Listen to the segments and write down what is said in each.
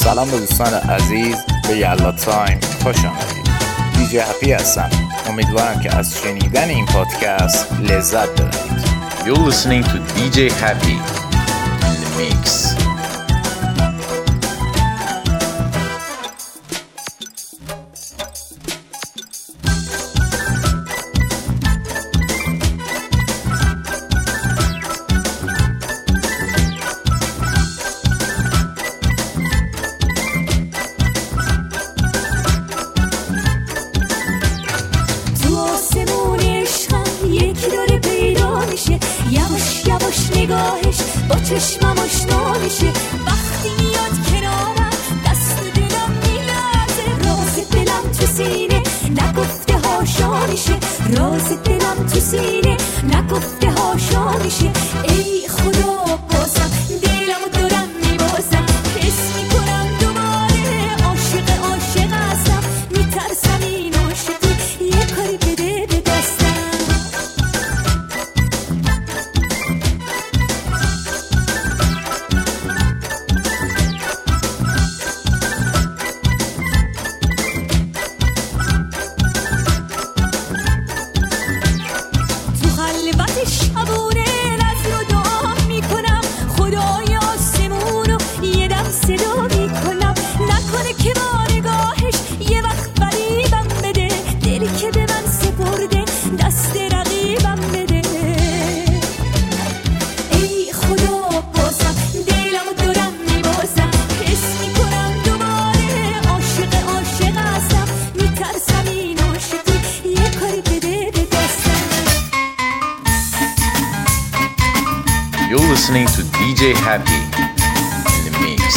سلام به دوستان عزیز به یلا تایم خوش آمدید. دیجی هپی هستم. امیدوارم که از شنیدن این پادکست لذت ببرید. You're listening to DJ Happy in the mix. نگاهش با چشمم آشنا میشه، وقتی میاد کنارم دست دلم میلرزه، راز دلم تو سینه نگفته هاشا میشه، راز دلم تو سینه نگفته هاشا میشه. ای خدا بازم دلمو دارم میبازم، حس میکنم دوباره عاشق هستم، میترسم این عاشقی یه کاری بده به دستم. You're listening to DJ Happy in the mix.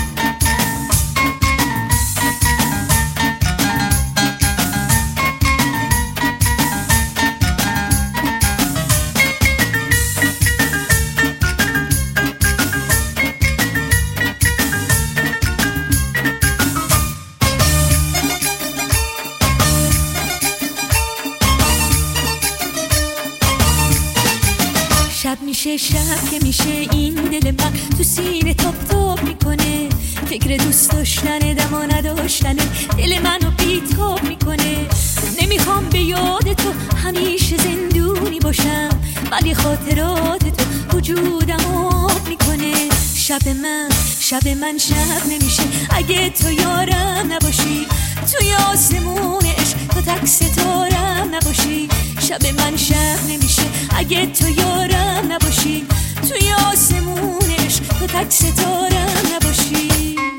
شب که میشه این دل من تو سینه تاپ میکنه، فکر دوست داشتن دم و نداشتن دل منو بیتاب میکنه. نمیخوام به یاد تو همیشه زندونی باشم، ولی خاطرات تو وجودم آب میکنه. شب من شب نمیشه اگه تو یارم نباشی، توی آسمون عشق تو تک ستارم نباشی. شب من شب نمیشه اگه تو یارم نباشی، توی آسمون عشق تو تک ستارم نباشی.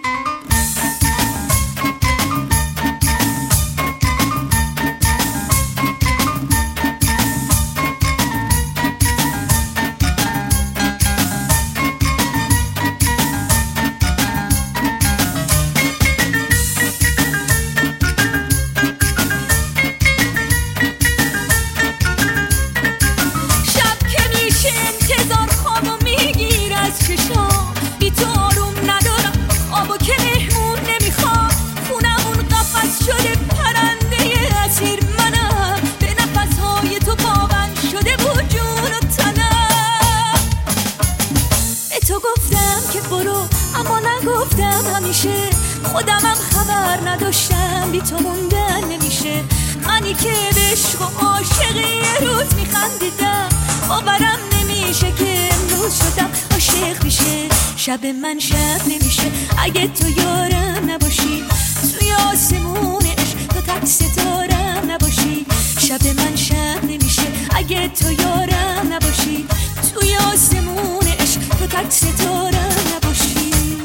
خودمم خبر نداشتم بی تو موندن نمیشه، منی که به عشق و عاشقی یه روز میخندیدم، باورم نمیشه که امروز شدم عاشق میشه. شب من شب نمیشه اگه تو یارم نباشی، توی آسمون عشق تو تک ستارم نباشی. شب من شب نمیشه اگه تو یارم نباشی، توی آسمون عشق تو تک ستارم نباشی.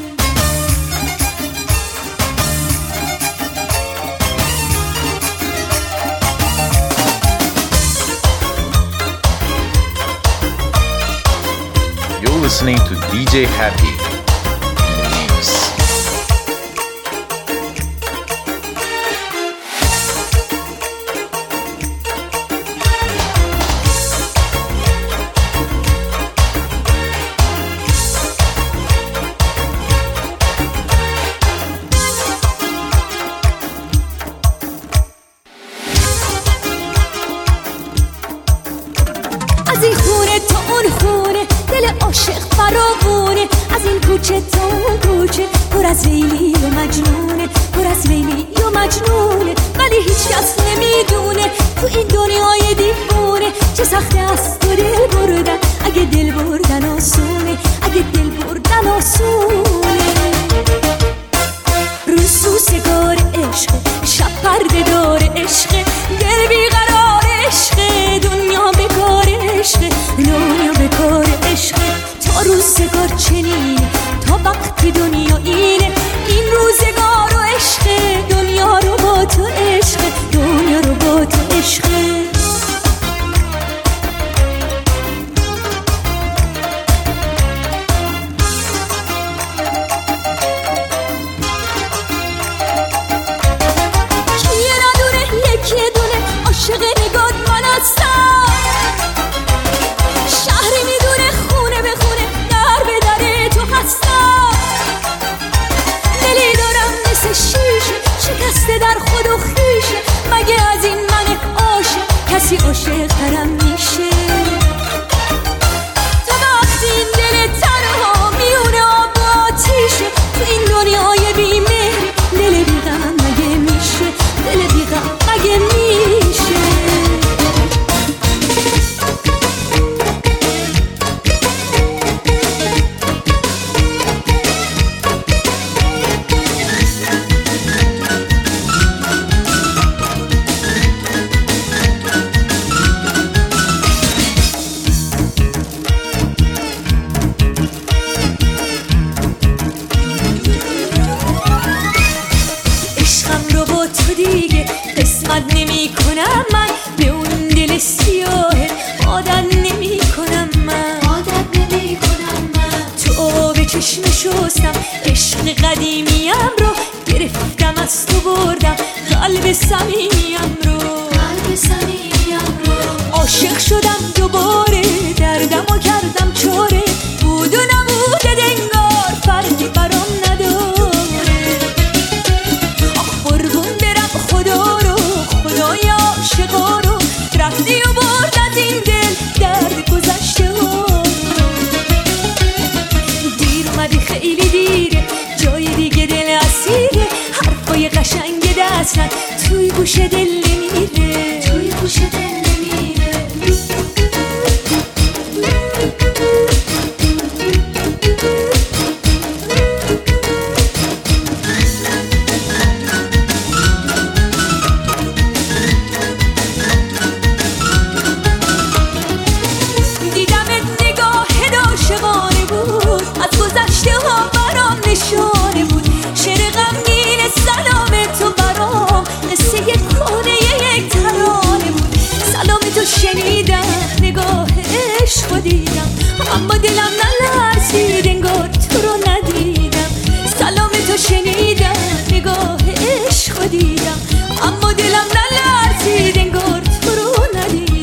You're listening to DJ Happy in the mix. از این خونه تا اون خونه دل عاشق فراوونه، از این کوچه تا اون کوچه، پر از لیلی و مجنونه، پر از لیلی و مجنونه. ولی هیچ کس نمیدونه تو این دنیای دیوونه چه سخته است تو دل بردن. اگه دل بردن آسونه، اگه دل بردن آسونه. روزگار عشق، شب پرده دار عشق، دل بیقرار عشق، دنیا بکار عشق، دنیا بکار عشق. تا روزگار چنینه، تا وقتی دنیا اینه، این روزگار و عشق، دنیا رو با تو عشق، دنیا رو با تو عشق. عاشق نگات من هستم، شهری میدونه خونه به خونه، در به در تو هستم. دلی دارم مثل شیشه، شکسته در خود و خیشه. مگه از این من عاشق کسی عاشق ترم میشه؟ تا وقتی این دل تنها میونه آب و آتیشه، تو این دنیای بیمهر دل بیغم مگه میشه؟ دل بیغم مگه میشه؟ قسمت نمی کنم من به اون دل سیاه، عادت نمی کنم من، عادت نمی کنم من. تو آب چشم شستم عشق قدیمیم رو گرفتم از تو بردم، قلب صمیمیم رو، قلب صمیمیم رو. عاشق شدم دوباره، دردمو کردم چاره، بود و نبوده دنگار فرقی برام نداره. قربون برم خدا رو، خدای عاشقا رو، رفتی و برد از این دل درد گذشته ها. دیر اومدی خیلی دیره، جای دیگه دل اسیره، حرفای قشنگ دستن توی گوش دل نمیره، توی گوش دل نمیره. نشانه بود شعر غمگین سلام تو برام، قصه یک کهنه یک ترانه بود. سلام تو شنیدم، نگاه عشق دیدم، اما دلم نلرزید انگار تو رو ندیدم. سلام تو شنیدم، نگاه عشق دیدم، اما دلم نلرزید انگار تو رو ندیدم.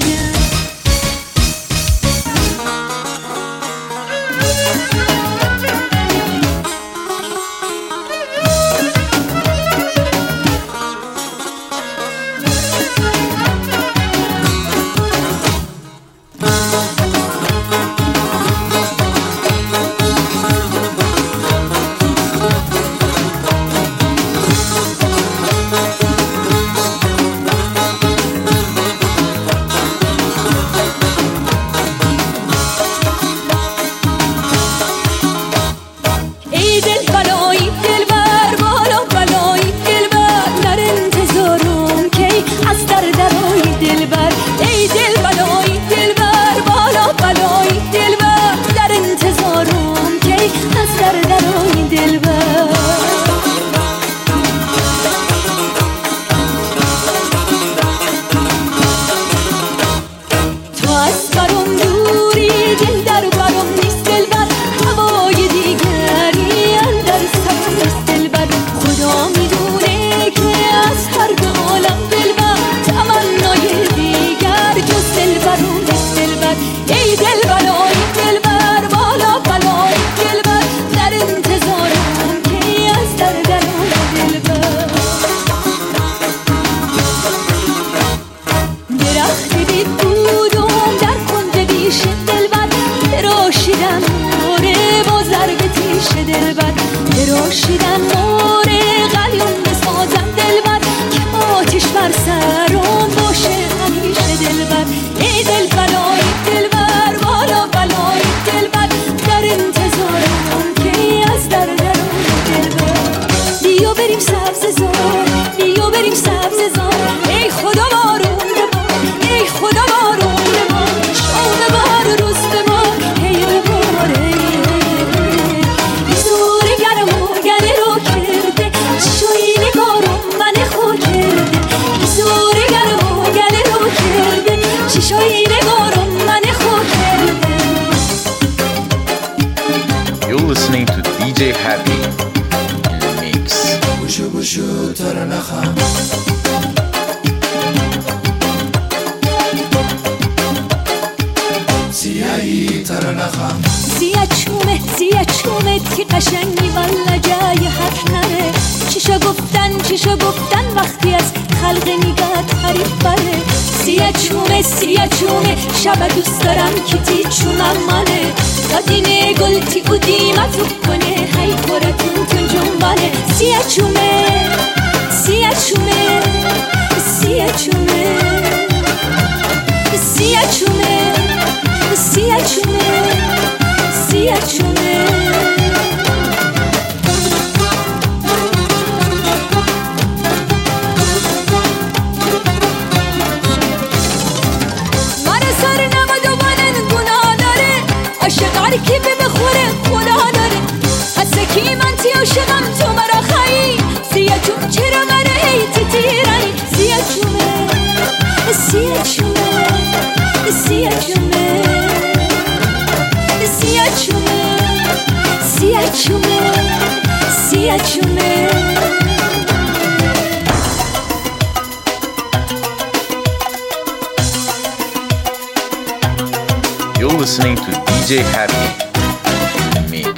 سبززار، بیا بریم سبززار. ای خدا بارون ببار، ای خدا بارون ببار، شام ببار و روز ببار، هی ببار ای زور گرم و گله رو کرده، چشوی نگارم من خو کرده. ای زور گرم و گله رو کرده، چشوی نگارم من خو کرده. You're listening to DJ Happy in the mix. بوشو بوشو ترنخم سیاهی ترنخم سیاه چومه تی قشنگی والا جای حق نره. چیشا گفتن وقتی از خلق نگاه تعریف بره. سیاه چومه شب دوست دارم که تی چونم منه. دادینه گل تی او دیمتو کنه، هی خورتون تون جنبانه. سیاه چومه سیاه چومه سیاه چومه سیاه چومه سیاه چومه سیاه چومه. من سر نمد و منن گناه داره، عاشق هر کی بخوره خدا داره. حسکی من تی عاشقم تو مرا خیی، سیاه چوم چرا مرا هی تی تیرانی. سیاه چومه سیاه چومه سیاه چومه سیاه چومه سیاه چومه سیاه چومه. You're listening to DJ Happy in the mix.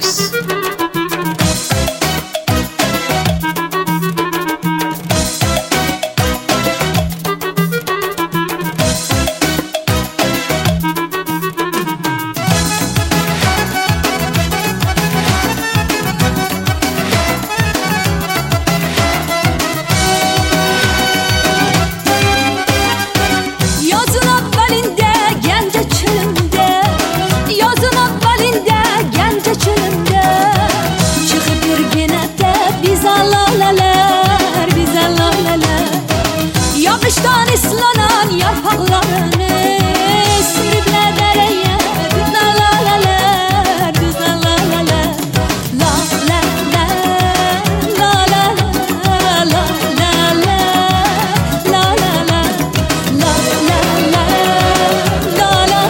Yapıştan islanan yapraklarını sürüklere yer. La la la la, la la la la, la la la, la la la, la la la, la la la, la la la, la la la,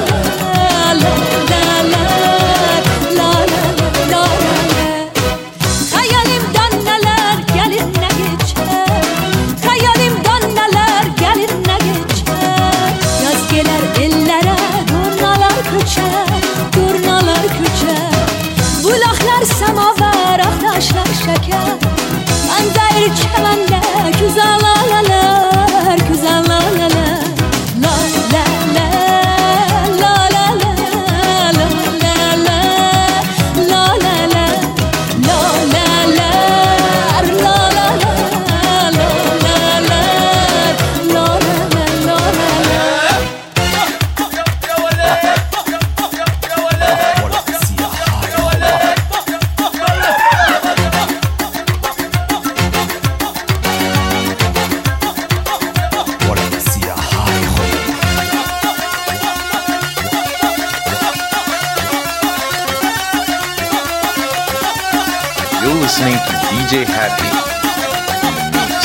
la la la. Hayalimden neler gelir ne geçer, hayalimden neler gelir ne geçer. Yaz gelir ellere durnalar köçer, durnalar köçer. Bulaklar semaver, aktaşlar şeker. Anzayır çemende güzellalalar, güzellalalar. La la la, la la la, la la la, la la la, la la la, la la la, la la la, la la la. You're listening to DJ Happy in the mix.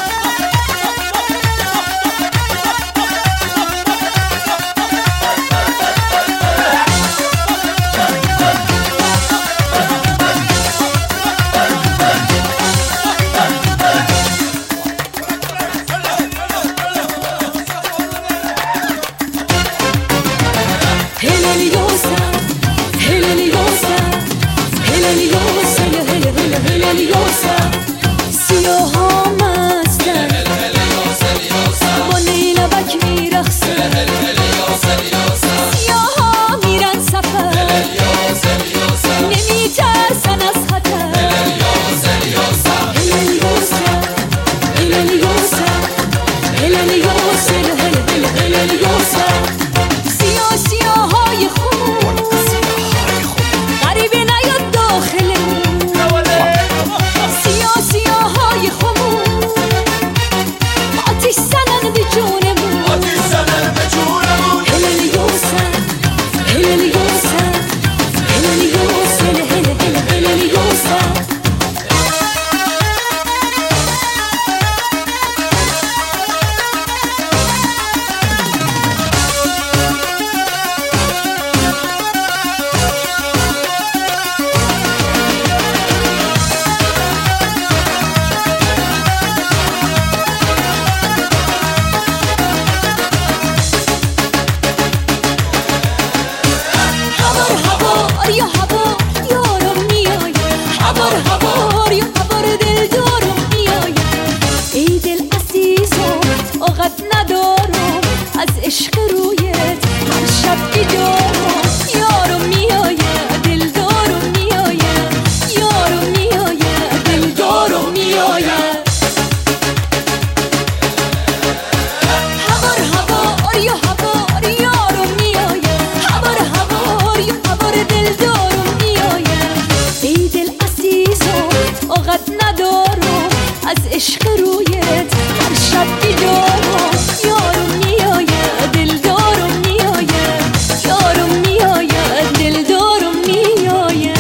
Heleliosa, heleliosa, heleliosa, heleliosa, رویت هر شب بیدارم یارم میآید دلدارم میآید یارم میآید دلدارم میآید.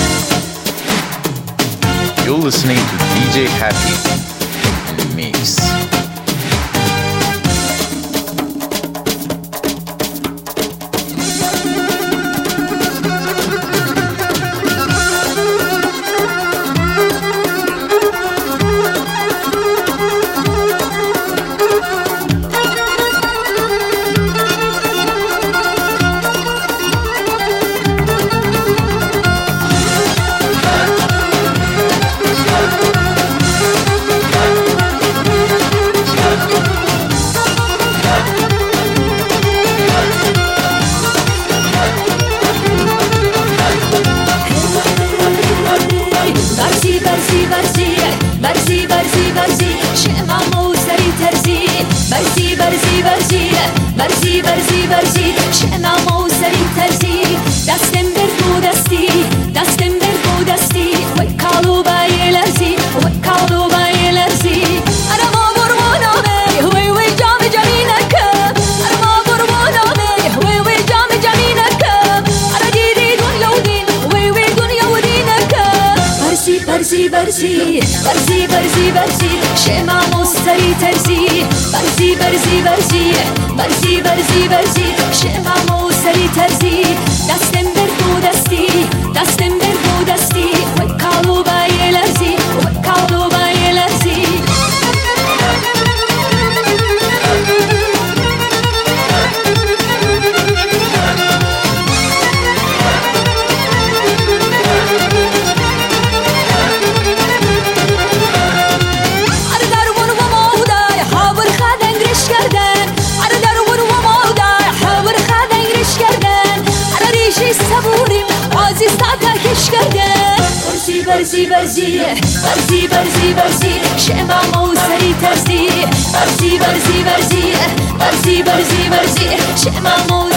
You're listening to DJ Happy in the mix. برزی برزی برزی شمامو سری ترزی برزی برزی برزی برزی برزی برزی شمامو سری ترزی دستم برگو دستی دستم برگو دستی وی کالو بای لرزی وی کالو بای لرزی ارما برمانامه وی وی جام جمی نکم ارما برمانامه وی وی جام جمی نکم ارا دیدی دنیا و دین وی وی دنیا و دین نکم برزی برزی برزی برزی برزی برزی شمامو سری ترزی برزی برزی برزی برزی برزی برزی شمامو سری ترزی دستم برگو دستی دستم برگو دستی وی کالو بای لرزی وی کالو بای لرزی. برزی برزی برزی برزی برزی شمامو سری ترزی برزی برزی برزی برزی برزی برزی شمامو